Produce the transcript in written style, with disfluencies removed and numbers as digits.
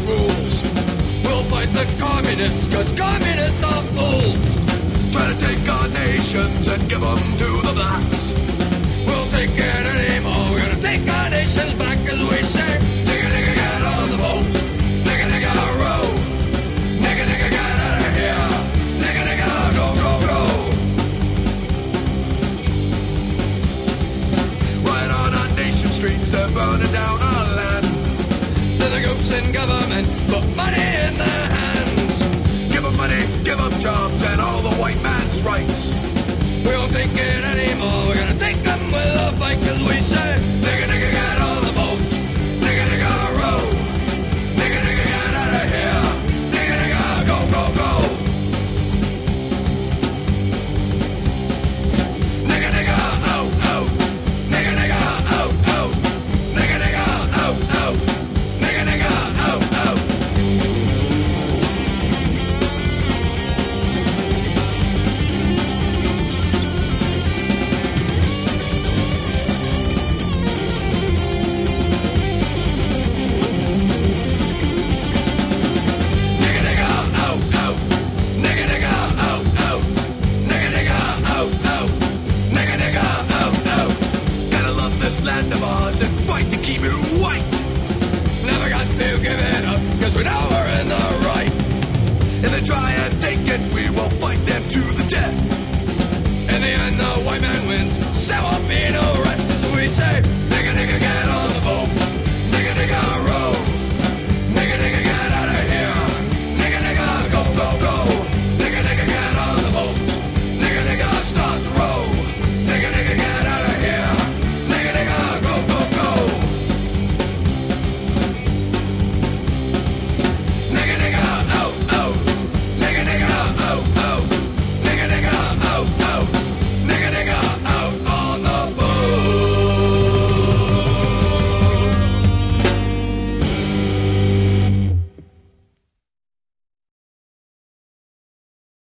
rules. We'll fight the communists, cause communists are fools. Try to take our nations and give them to the blacks. We'll take it anymore, we're gonna take our nations back as we say. Nigga, nigga, get on the boat. Nigga, nigga, row. Nigga, nigga, get out of here. Nigga, nigga, go, go, go. Right on our nation streets, they're burning down our land. They're the ghosts in government, put money in their hands. Give them money, give them jobs, and all the white man's rights. We won't take it anymore, we're gonna take them with a fight, cause we say, nigga, nigga, get on the boat. Nigga, nigga, row. Nigga, nigga, get out of here. Nigga, nigga, go, go, go. Nigga, nigga, out, out. Nigga, nigga, out, out. Nigga, nigga, out, out. Nigga, nigga, out, out. This land of ours and fight to keep it white. Never got to give it up, cause we know